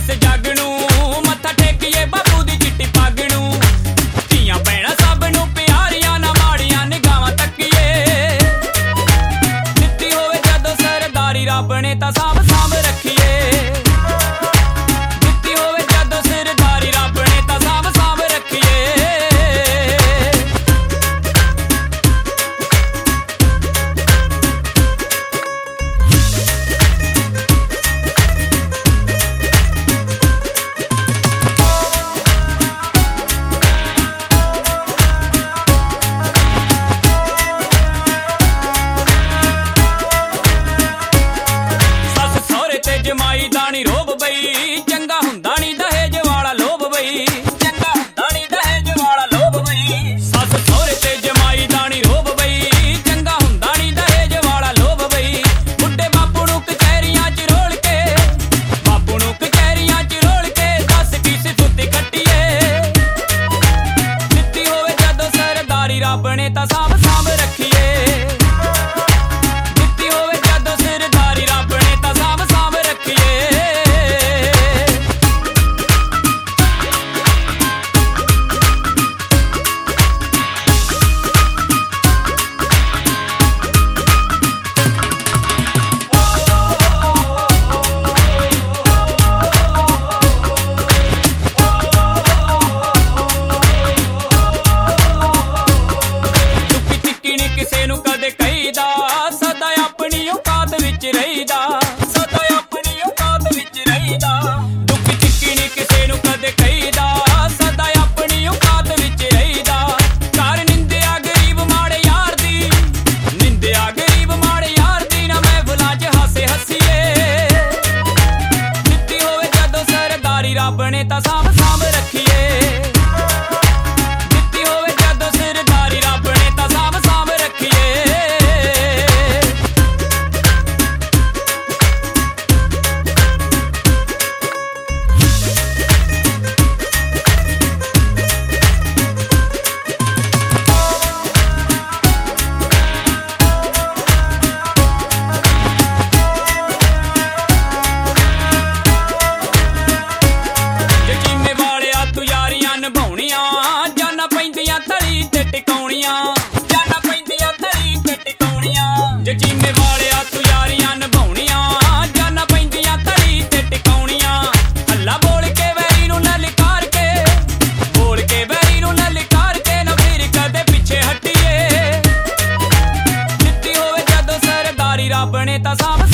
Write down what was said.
इस जग नूं मत्था टेकीए बापू दी चिट्टी पग नूं धीआं भैणां सब नूं प्यारियां ना माड़ियां निगाहां तक्कीए दित्ती होवे जदों सरदारी रब ने तां साਂਭ साਂਭ रखीए दित्ती होवे जदों सरदारी रब ने तां साਂਭ साਂਭ रखीए जमाई दानी रोब बई चंगा हुंदा नी दहेज वाला लोभ बई चंगा हुंदा नी दहेज वाला लोभ बई सस सहुरे ते जमाई दानी रोब बई चंगा हुंदा नी दहेज वाला लोभ बई बुड्ढे बापू नूं कचहरियां च रोल के बापू नूं कचहरियां च रोल के दस की सुत्ती खट्टीए दित्ती होवे जदों सरदारी रब ने तां साਂਭ साਂਭ रखीए दित्ती होवे जदों सरदारी रब ने तां साਂਭ साਂਭ रखीए ਕਿਸੇ ਨੂੰ ਕਦੇ ਕਹੀਦਾ ਸਦਾ ਆਪਣੀ ਔਕਾਤ ਵਿੱਚ ਰਹੀਦਾ ਸਦਾ ਆਪਣੀ ਔਕਾਤ ਵਿੱਚ ਰਹੀਦਾ ਦੁੱਖ ਚਿੱਕੀ ਨੀ ਕਿਸੇ ਨੂੰ ਕਦੇ ਕਹੀਦਾ ਸਦਾ ਆਪਣੀ ਔਕਾਤ ਵਿੱਚ ਰਹੀਦਾ ਘਰ ਨਿੰਦਿਆ ਗਰੀਬ ਮਾੜੇ ਯਾਰ ਦੀ ਨਿੰਦਿਆ ਗਰੀਬ ਮਾੜੇ ਯਾਰ ਦੀ ਨਾ ਮਹਿਫਲਾਂ 'ਚ ਹਾਸੇ ਹੱਸੀਏ ਦਿੱਤੀ ਹੋਵੇ ਜਦੋਂ ਸਰਦਾਰੀ ਰੱਬ ਨੇ ਤਾਂ ਸਾਂਭ ਸਾਂਭ ਰੱਖੀਏ ਦਿੱਤੀ ਹੋਵੇ ਜਦੋਂ ਸਰਦਾਰੀ ਰੱਬ ਨੇ ਤਾਂ ਸਾਂਭ ਸਾਂਭ ਰੱਖੀਏ ਯਕੀਨੇ ਵਾਲਿਆ ਤੂੰ ਯਾਰੀਆਂ ਨਿਭਾਉਣੀਆਂ ਜਾਨਾਂ ਪੈਂਦੀਆਂ ਥਲੀ ਤੇ ਟਿਕਾਉਣੀਆਂ ਜਾਨਾਂ ਪੈਂਦੀਆਂ ਥਲੀ ਤੇ ਟਿਕਾਉਣੀਆਂ ਯਕੀਨੇ ਵਾਲਿਆ ਤੂੰ ਯਾਰੀਆਂ ਨਿਭਾਉਣੀਆਂ ਜਾਨਾਂ ਪੈਂਦੀਆਂ ਥਲੀ ਤੇ ਟਿਕਾਉਣੀਆਂ ਹੱਲਾ ਬੋਲ ਕੇ ਵੈਰੀ ਨੂੰ ਲਲਕਾਰ ਕੇ ਬੋਲ ਕੇ ਵੈਰੀ ਨੂੰ ਲਲਕਾਰ ਕੇ ਨਾ ਫਿਰ ਕਦੇ ਪਿੱਛੇ ਹਟੀਏ ਦਿੱਤੀ ਹੋਵੇ ਜਦੋਂ ਸਰਦਾਰੀ ਰੱਬ ਨੇ ਤਾਂ ਸਾਂਭ